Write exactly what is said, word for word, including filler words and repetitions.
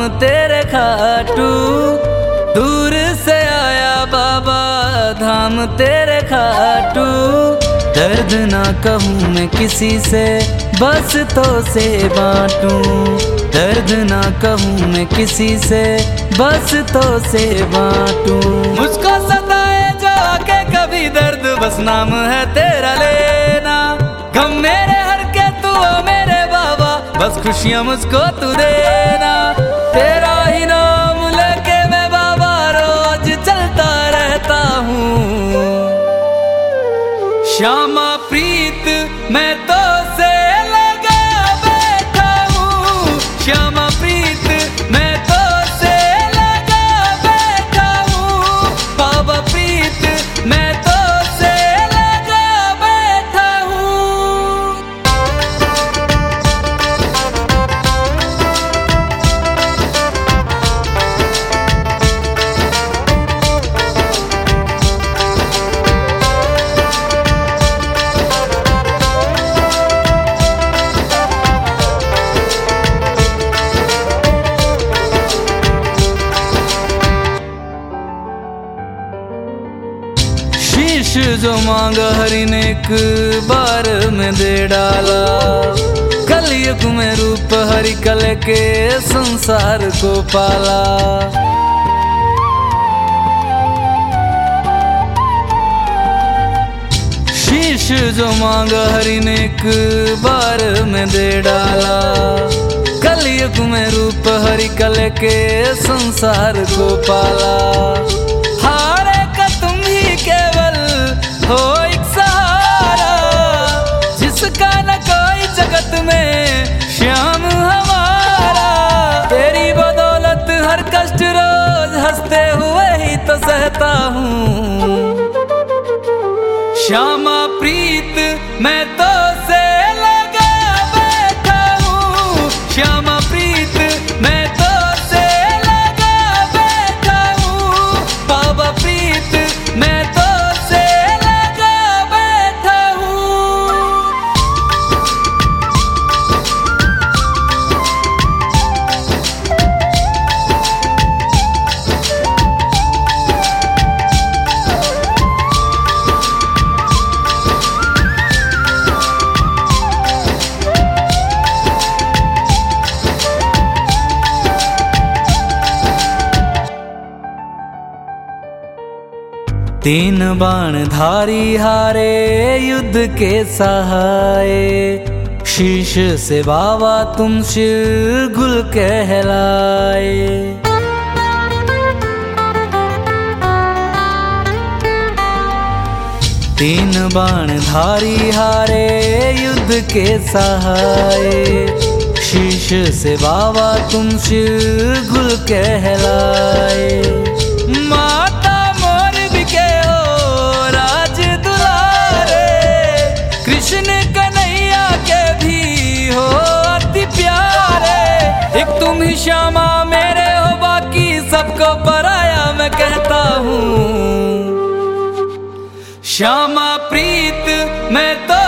तेरे खाटू। दूर से आया बाबा धाम तेरे खाटू। दर्द ना कहूँ मैं किसी से बस तो से बांटूं। दर्द ना कहूँ मैं किसी से बस तो से बांटूं। मुझको सताए जो आके कभी दर्द बस नाम है तेरा लेना। गम मेरे हर के तू मेरे बाबा बस खुशियाँ मुझको तू देना। तेरा ही नाम लेके मैं बाबा रोज चलता रहता हूँ। श्यामा प्रीत मैं तो से लगा बैठा हूँ। श्यामा प्रीत मैं तो से लगा बैठा हूँ। बाबा प्रीत मैं तो से लगा बैठा हूँ। शीश जो मांगा हरि ने एक बार में दे डाला। कलयुग में रूप हरि कल के संसार को पाला। शीश जो मांगा हरि ने एक बार में दे डाला। कलयुग में रूप हरि कल के संसार को पाला। हारे का तुम ही केवल हो एक सहारा, जिसका न कोई जगत में श्याम हमारा। तेरी बदौलत हर कष्ट रोज हंसते हुए ही तो सहता हूँ। श्यामा प्रीत मैं तो से लगा बैठा हूँ। श्यामा प्रीत मैं तो से लगा बैठा हूँ। बाबा प्रीत मैं तो से लगा बैठा हूँ। तीन बाण धारी हारे युद्ध के सहाय। शीश से बाबा तुम शिव गुल कहलाए। तीन बाण धारी हारे युद्ध के सहाय। शीश से बाबा तुम शिव गुल कहलाए। माता मोर बिके हो राज दुलारे। कृष्ण कन्हैया के भी हो अति प्यारे। एक तुम ही श्यामा मेरे हो बाकी सबको पराया मैं कहता हूँ। श्यामा प्रीत मैं तो